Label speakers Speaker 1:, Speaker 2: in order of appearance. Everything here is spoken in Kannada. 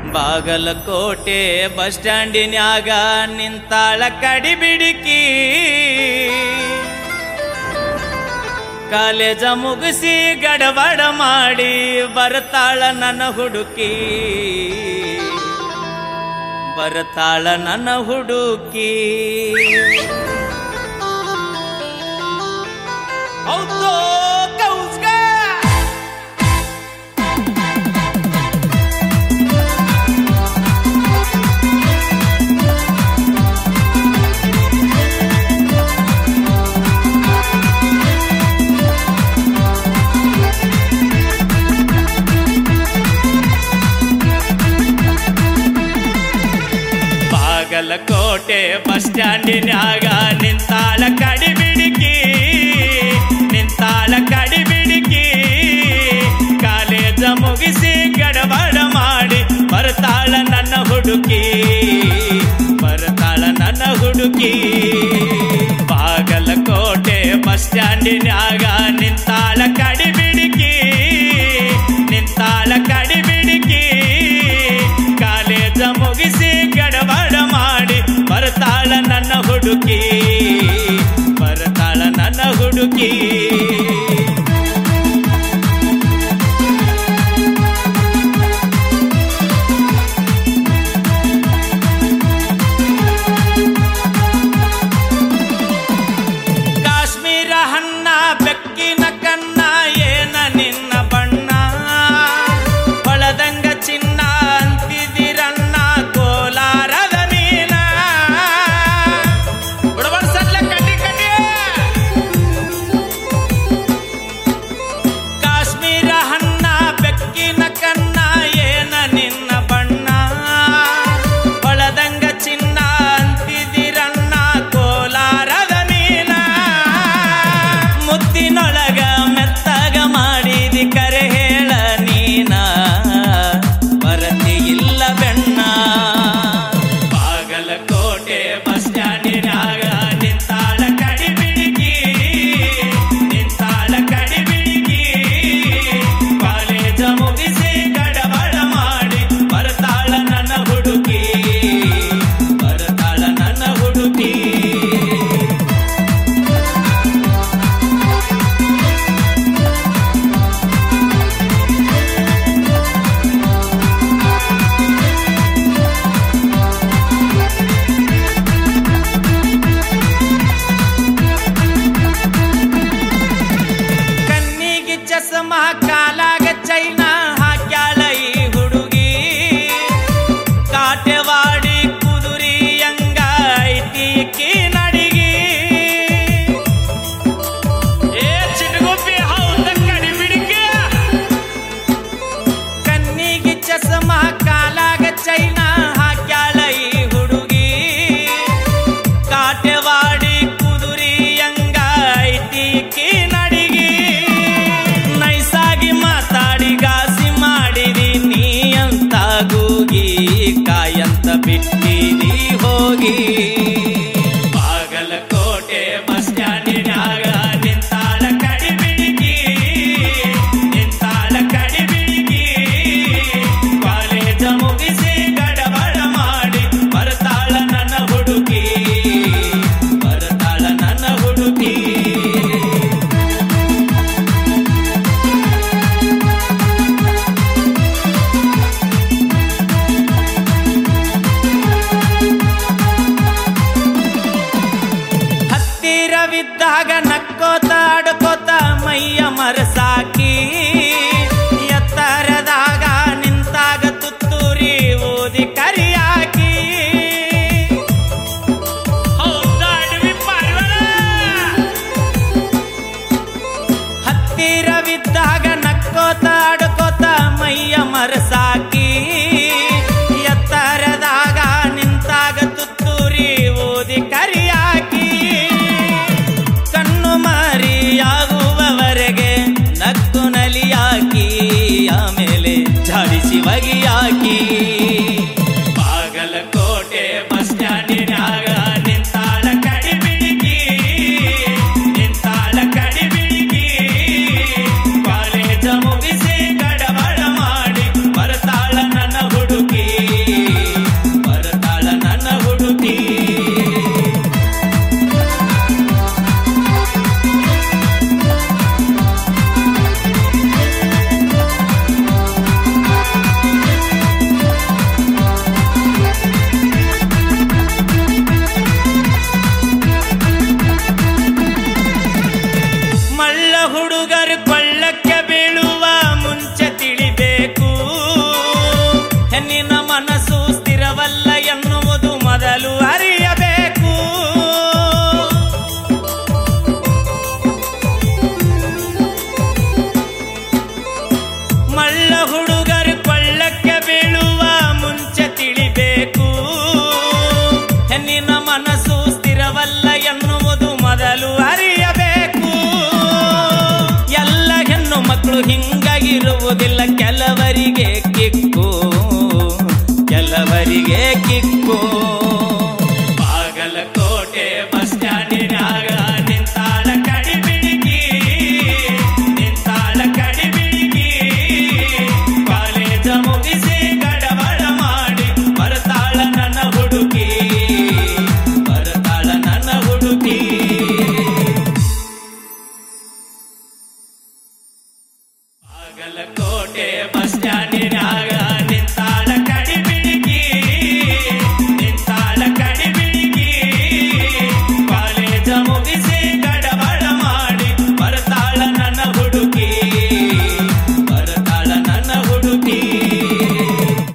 Speaker 1: ಬಾಗಲಕೋಟೆ ಬಸ್ ಸ್ಟ್ಯಾಂಡಿನ್ಯಾಗ ನಿಂತಾಳ ಕಡಿಬಿಡಿಕಿ ಕಾಲೇಜ ಮುಗಿಸಿ ಗಡಬಡ ಮಾಡಿ ಬರ್ತಾಳ ನನ್ನ ಹುಡುಕಿ ಬರ್ತಾಳ ನನ್ನ ಹುಡುಕಿ ಹೌದು ಬಾಗಲಕೋಟೆ ಬಸ್ ಸ್ಟ್ಯಾಂಡಿನ್ಯಾಗ ನಿಂತಾಳ ಕಡಿಬಿಡಿಕಿ ನಿಂತಾಳ ಕಡಿಬಿಡಿಕಿ ಕಾಲೇಜ ಮುಗಿಸಿ ಗಡಬಡ ಮಾಡಿ ಬರ್ತಾಳ ನನ್ನ ಹುಡುಕಿ ಬರ್ತಾಳ ನನ್ನ ಹುಡುಕಿ ಬಾಗಲಕೋಟೆ ಬಸ್ ಸ್ಟ್ಯಾಂಡಿನ್ಯಾಗ ನಿಂತಾಳ ಕಡಿಬಿಡಿಕಿ ನಿಂತಾಳ ಕಡಿಬಿಡಿಕಿ ಕಾಲೇಜ ಮುಗಿಸಿ ಗಡಬಡ ಮಾಡಿ ಬರ್ತಾಳ ನನ್ನ ಹುಡುಕಿ ಬರ್ತಾಳ ನನ್ನ ಹುಡುಕಿ ಕಾಶ್ಮೀರ ಹಣ್ಣ ಬೆಕ್ಕಿನ ಕಣ್ಣ ಏನ ನಿನ್ನ ಬಣ್ಣ ಹೊಳದಂಗ ಚಿನ್ನ ಅಂತಿದಿರಣ್ಣ ಕೋಲಾರದ ಮೀನ ಬಡಬಡ್ಸಲ್ಲ ಕಟ್ಟಿ ಕಟ್ಟಿ ಕಾಶ್ಮೀರ ಹಣ್ಣ ಬೆಕ್ಕಿನ ಕಣ್ಣ ಏನ ನಿನ್ನ ಬಣ್ಣ ಹೊಳದಂಗ ಚಿನ್ನ ಅಂತಿದಿರಣ್ಣ ಕೋಲಾರದ ಮೀನ ಮುತ್ತಿನೊಳಗ ಮೆತ್ತಗ ಮಾಡಿದಿ ಕರೆ ಹೇಳ ನೀನ ಬರತಿ ಇಲ್ಲ ಬೆಣ್ಣ ಬಾಗಲಕೋಟೆ ಬಸ್ ಸ್ಟ್ಯಾಂಡಿನ್ಯಾಗ ನಿಂತಾಳ ಕಡಿಬಿಡಿಕಿ ನಿಂತಾಳ ಕಡಿಬಿಡಿಕಿ ಕಾಲೇಜ ಮುಗಿಸಿ ಗಡಬಡ ಮಾಡಿ ಬರ್ತಾಳ ನನ್ನ ಹುಡುಕಿ ಬರ್ತಾಳ ನನ್ನ ಹುಡುಕಿ ಕಣ್ಣಿಗೆ ಚಸ್ಮ ಕಾಲಾಗ ಚೈನ ಹಾಕ್ಯಾಳ ಈ ಹುಡುಗಿ ಕಾಟೆವಾಡಿ ಕುದುರಿ ಅಂಗ ಐತಿಕಿ ನಡಿಗಿ ಏ ಚಿಟಗುಪ್ಪಿ ಹೌದ ಕಡಿಬಿಡಿಕೆ ಕಣ್ಣಿಗೆ ಚಸ್ಮ ಕಾಲಾಗ ಚೈನ ಹಾಕ್ಯಾಳ ಈ ಹುಡುಗಿ ಕಾಟೆವಾಡಿ ಕುದುರಿ ಅಂಗ ಐತಿಕಿ ನಡಿಗಿ ನೈಸಾಗಿ ಮಾತಾಡಿ ಗಾಸಿ ಮಾಡಿದಿ ನೀ ಅಂತ ಗೂಗಿ ಕಾಯಂತ ಬಿಟ್ಟಿದಿ ಹೋಗಿ ಬಾಗಲಕೋಟೆ ಬಸ್ ಸ್ಟ್ಯಾಂಡಿನ್ಯಾಗ ನಿಂತಾಳ ಕಡಿಬಿಡಿಕಿ ನಿಂತಾಳ ಕಡಿಬಿಡಿಕಿ ಕಾಲೇಜ ಮುಗಿಸಿ ಗಡಬಡ ಮಾಡಿ ಬರ್ತಾಳ ನನ್ನ ಹುಡುಕಿ ಬರ್ತಾಳ ನನ್ನ ಹುಡುಕಿ ಹತ್ತಿರವಿದ್ದಾಗ ನಕ್ಕೋತ ಆಡ್ಕೋತ ಮೈಯ ಮರಸಾಕಿ ಎತ್ತರದಾಗ ನಿಂತಾಗ ತುತ್ತೂರಿ ಓದಿ ಕರಿಯಾಕಿ ಹೌದಾ ಅಡವಿ ಪಾರಿವಾಳ ಹತ್ತಿರವಿದ್ದಾಗ ನಕ್ಕೋತ ಆಡ್ಕೋತ ಮೈಯ ಮರಸಾಕಿ ಎತ್ತರದಾಗ ನಿಂತಾಗ ತುತ್ತೂರಿ ಓದಿ ಕರಿಯಾಕಿ ಕಣ್ಣು ಮಾರಿಯಾಗುವವರೆಗೆ ನಕ್ಕು ನಲಿಯಾಕಿ ಆಮೇಲೆ ಝಾಡಿಸಿ ಬಗಿಯಾಕಿ ಬಾಗಲಕೋಟೆ ಬಸ್ ಸ್ಟ್ಯಾಂಡಿನ್ಯಾಗ ನಿಂತಾಳ ಕಡಿಬಿಡಿಕಿ ನಿಂತಾಳ ಕಡಿಬಿಡಿಕಿ ಕಾಲೇಜ ಮುಗಿಸಿ ಗಡಬಡ ಮಾಡಿ ಬರ್ತಾಳ ನನ್ನ ಹುಡುಕಿ ಹಿಂಗ ಇರುವುದಿಲ್ಲ ಕೆಲವು